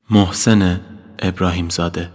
محسن ابراهیم زاده.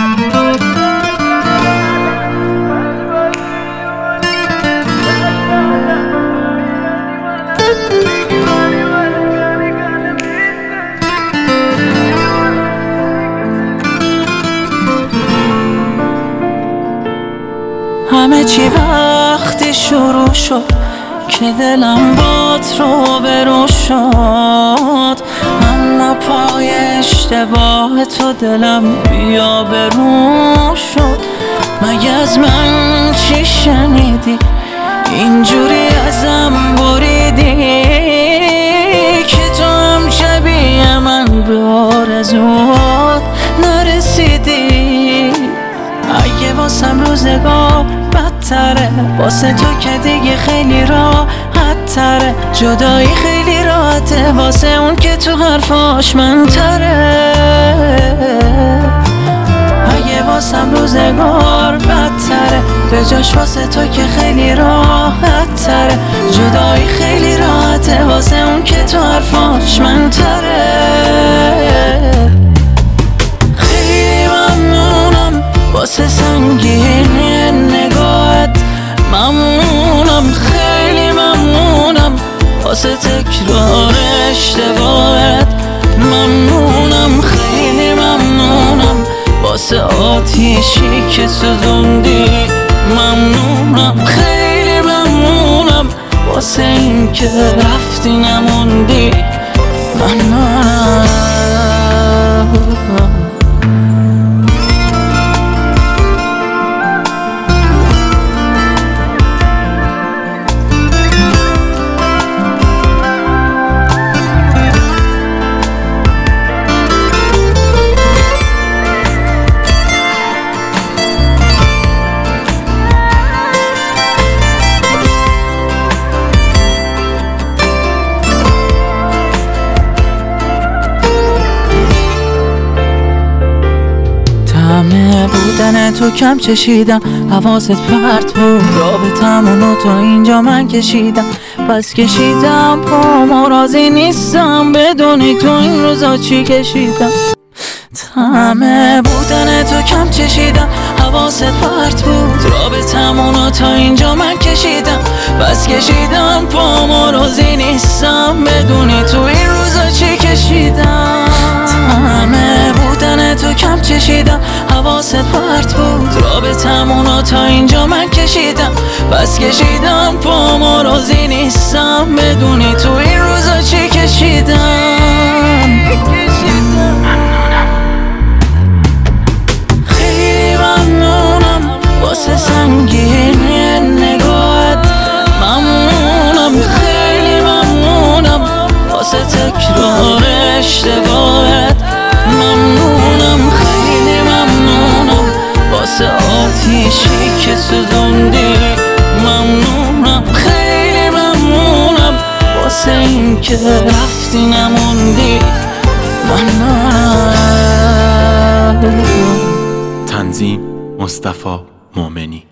همه چی وقتی شروع شد که دلم بات رو برو شد، اما پای اشتباه تو دلم بیا برو شد. مگه از من چی شنیدی اینجوری ازم بریدی که تو هم شبیه من به آرزوات نرسیدی؟ اگه واسم روزگار بدتره، واسه تو که دیگه خیلی راحت تره، جدایی خیلی راحته واسه اون که تو حرفاش من تره. اگه واسم روزگار بدتره، به جاش واسه تو که خیلی راحت تره، جدایی خیلی راحته واسه اون که تو حرفاش من تره. خیلی ممنونم واسه سنگینی نگاهت، ممنونم خیلی ممنونم واسه تکرار اشتباهت، ممنونم خیلی ممنونم واسه آتیشی که سوزوندی، ممنونم خیلی ممنونم واسه این که رفتی نموندی، ممنونم. همه بودن تو کم چشیدم، حواست پرت بود رابطمونو تا اینجا من کشیدم، بس کشیدم پامو راضی نیستم بدونی تو این روزا چی کشیدم. همه بودن تو کم چشیدم، حواست پرت بود رابطمونو تا اینجا من کشیدم، بس کشیدم پامو راضی نیستم بدونی تو این روزا چی کشیدم. همه بودن تو کم چشیدم، حواست پرت بود رابطمونو تا اینجا من کشیدم، بس کشیدم پامو راضی نیستم بدونی تو این روزا چی کشیدم. خیلی ممنونم واسه سنگینی نگاهت، ممنونم خیلی ممنونم واسه تکرار اشتباهت، ممنونم خیلی ممنونم واسه آتیشی که سوزوندی، ممنونم خیلی ممنونم واسه این که رفتی نموندی، ممنونم. تنظیم مصطفی مومنی.